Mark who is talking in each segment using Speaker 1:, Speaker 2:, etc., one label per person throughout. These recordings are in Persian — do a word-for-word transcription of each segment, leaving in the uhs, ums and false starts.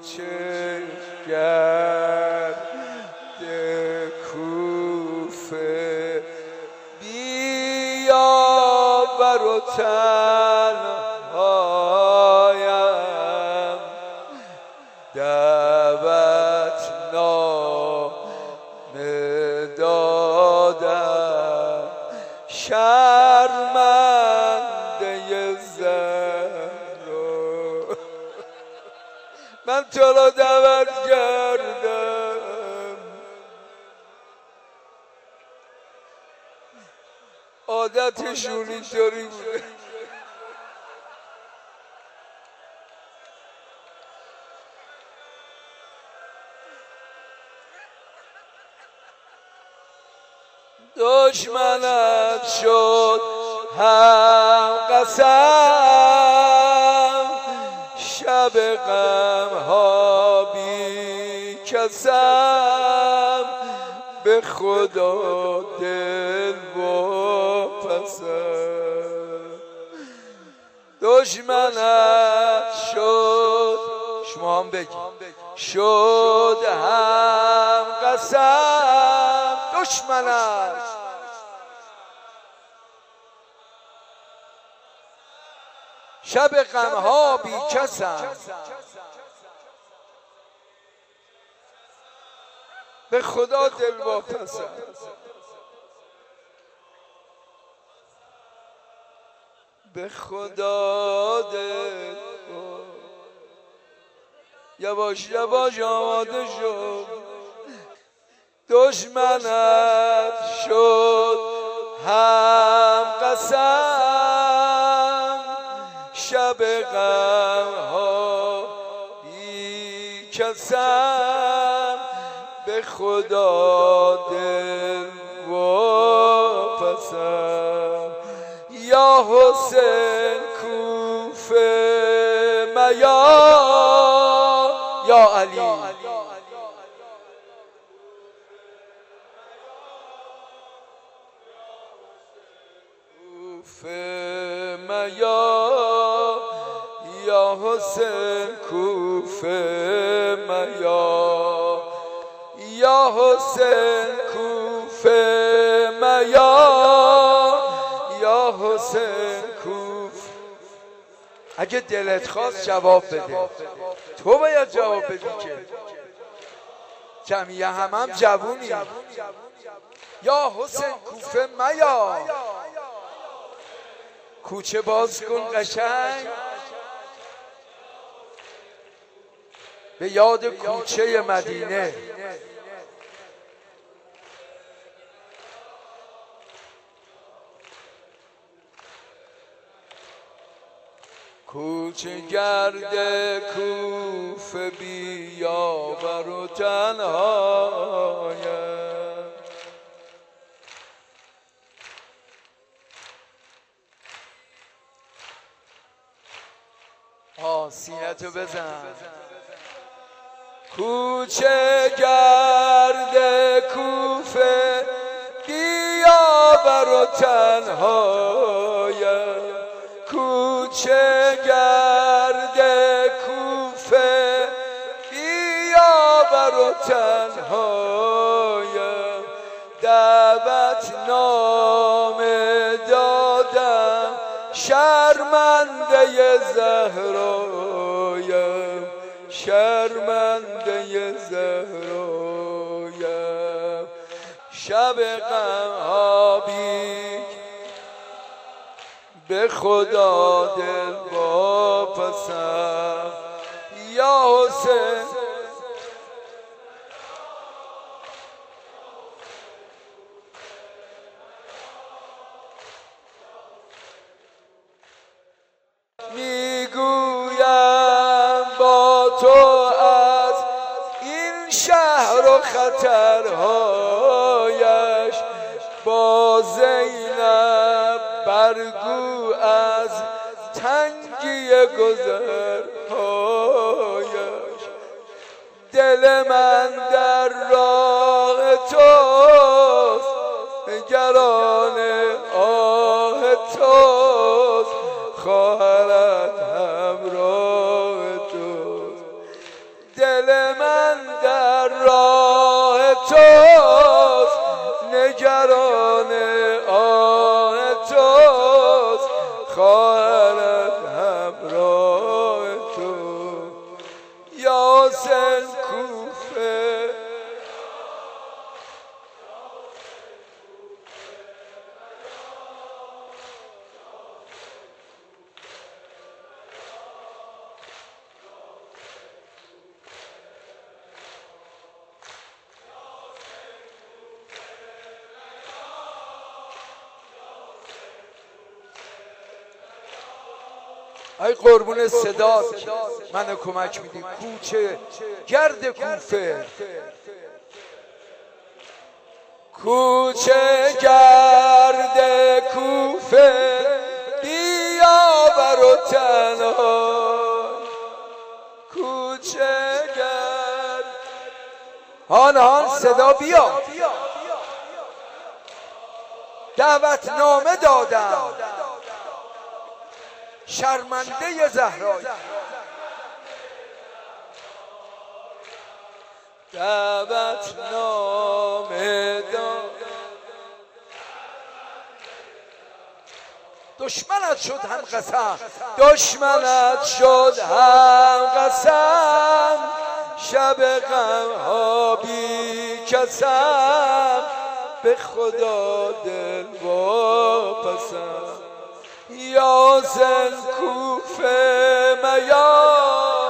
Speaker 1: کوچه گرد کوفه بیا برو تنهایم دعوت نامه دادم شرمنده زهرا من تو را دعوت کردم عادتشون اینطوری بوده دشمنت شد هم قسم شب غم ها بی کسم به خدا دل و پسم دشمنت شد شما هم بگید شد هم قسم دشمنت شب غمها بی کسم به خدا دل واپسم به خدا دل یواش یواش آماده شد دشمنت شد هم قسم شب غم ها بی کسم به خدا دل واپسم یا حسین کوفه میا یا علی کوفه میا یا حسین کوفه میا یا حسین کوفه میا یا حسین کوفه اگه دلت خواست جواب بده تو باید جواب بدی که جمعیه هم هم جوونی یا حسین کوفه میا کوچه باز کن قشنگ به یاد کوچه مدینه کوچه گرد کوفه بیا برو تنهایم آه سینتو بزن کوچه گرد کوفه بیا برو تنهایم کوچه گرد کوفه بیا برو تنهایم دعوت نامه دادم شرمنده زهرایم شرمنده زهرایم شب غم ها بی به خدا دل واپسم یا حسین میگویم با تو از این شهر و خطرهایش با زینب برگو از تنگی گذرهایش دل من در راه توست نگران آه توست خواهرت همراه توست یاسن کوفه ای قربون صدات منو کمک میدی. کوچه گرد کوفه، کوچه گرد کوفه بیا برو تنها، کوچه گرد هان هان صدا بیا. دعوت نامه دادم شرمنده زهرایی، دعوت نامه دادم. دشمنت شد هم قسم، دشمنت شد هم قسم، شب غم ها بی کسم، به خدا دل واپسم. یاسن کوفه میا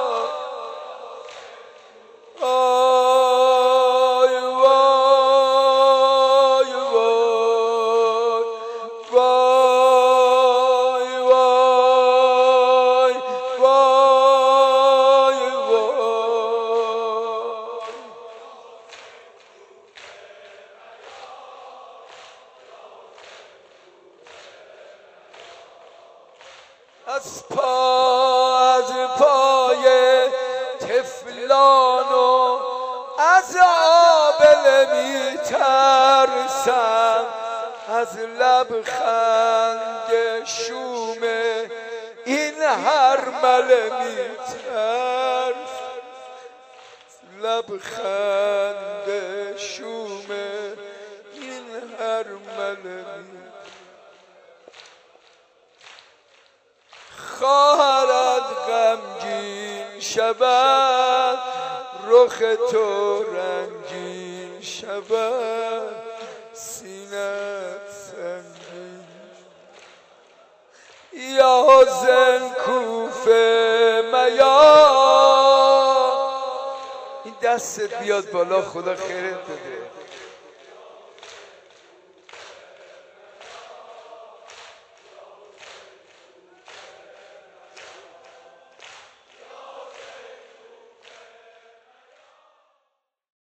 Speaker 1: آی وای وای وای وای وای وای. از پا از پای تفلان و از آبله می ترسم، از لبخند شوم این هرمله می ترسم، لبخند شوم این هرمله می خواهرت غمگین شود، رخ تو رنگین شود، سینت سنگین. یاسن کوفه میا این دستت بیاد بالا، خدا خیرت بده.